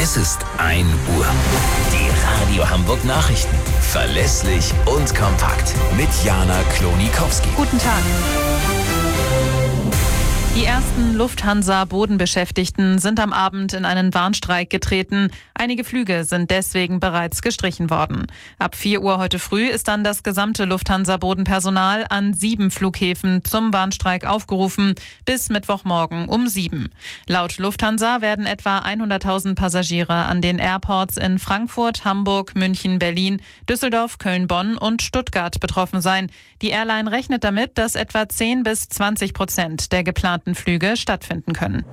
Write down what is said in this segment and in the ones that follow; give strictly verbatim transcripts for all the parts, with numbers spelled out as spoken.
Es ist ein Uhr. Die Radio Hamburg Nachrichten. Verlässlich und kompakt. Mit Jana Klonikowski. Guten Tag. Die ersten Lufthansa-Bodenbeschäftigten sind am Abend in einen Warnstreik getreten. Einige Flüge sind deswegen bereits gestrichen worden. Ab vier Uhr heute früh ist dann das gesamte Lufthansa-Bodenpersonal an sieben Flughäfen zum Warnstreik aufgerufen, bis Mittwochmorgen um sieben. Laut Lufthansa werden etwa hunderttausend Passagiere an den Airports in Frankfurt, Hamburg, München, Berlin, Düsseldorf, Köln, Bonn und Stuttgart betroffen sein. Die Airline rechnet damit, dass etwa zehn bis zwanzig Prozent der geplanten Flüge stattfinden können.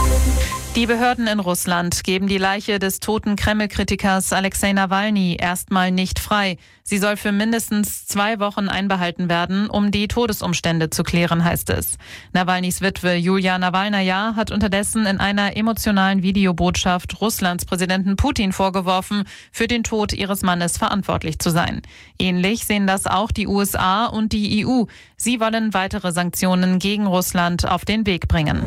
Die Behörden in Russland geben die Leiche des toten Kreml-Kritikers Alexei Nawalny erstmal nicht frei. Sie soll für mindestens zwei Wochen einbehalten werden, um die Todesumstände zu klären, heißt es. Nawalnys Witwe Julia Nawalnaja hat unterdessen in einer emotionalen Videobotschaft Russlands Präsidenten Putin vorgeworfen, für den Tod ihres Mannes verantwortlich zu sein. Ähnlich sehen das auch die U S A und die E U. Sie wollen weitere Sanktionen gegen Russland auf den Weg bringen.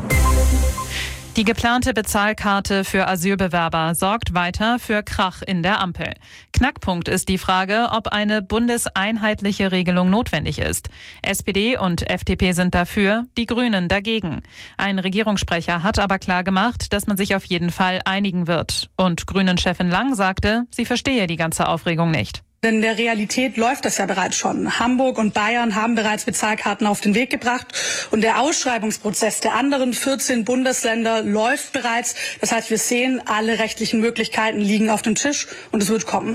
Die geplante Bezahlkarte für Asylbewerber sorgt weiter für Krach in der Ampel. Knackpunkt ist die Frage, ob eine bundeseinheitliche Regelung notwendig ist. S P D und F D P sind dafür, die Grünen dagegen. Ein Regierungssprecher hat aber klargemacht, dass man sich auf jeden Fall einigen wird. Und Grünen-Chefin Lang sagte, sie verstehe die ganze Aufregung nicht. Denn in der Realität läuft das ja bereits schon. Hamburg und Bayern haben bereits Bezahlkarten auf den Weg gebracht. Und der Ausschreibungsprozess der anderen vierzehn Bundesländer läuft bereits. Das heißt, wir sehen, alle rechtlichen Möglichkeiten liegen auf dem Tisch und es wird kommen.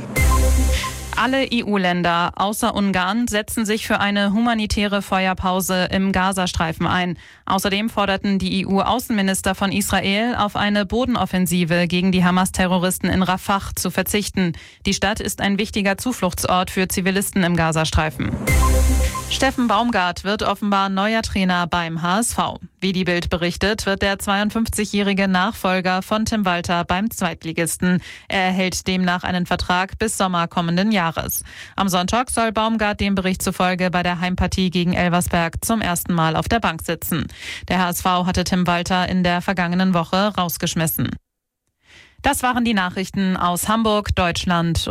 Alle E U-Länder außer Ungarn setzen sich für eine humanitäre Feuerpause im Gazastreifen ein. Außerdem forderten die E U-Außenminister von Israel, auf eine Bodenoffensive gegen die Hamas-Terroristen in Rafah zu verzichten. Die Stadt ist ein wichtiger Zufluchtsort für Zivilisten im Gazastreifen. Steffen Baumgart wird offenbar neuer Trainer beim H S V. Wie die Bild berichtet, wird der zweiundfünfzigjährige Nachfolger von Tim Walter beim Zweitligisten. Er erhält demnach einen Vertrag bis Sommer kommenden Jahres. Am Sonntag soll Baumgart dem Bericht zufolge bei der Heimpartie gegen Elversberg zum ersten Mal auf der Bank sitzen. Der H S V hatte Tim Walter in der vergangenen Woche rausgeschmissen. Das waren die Nachrichten aus Hamburg, Deutschland.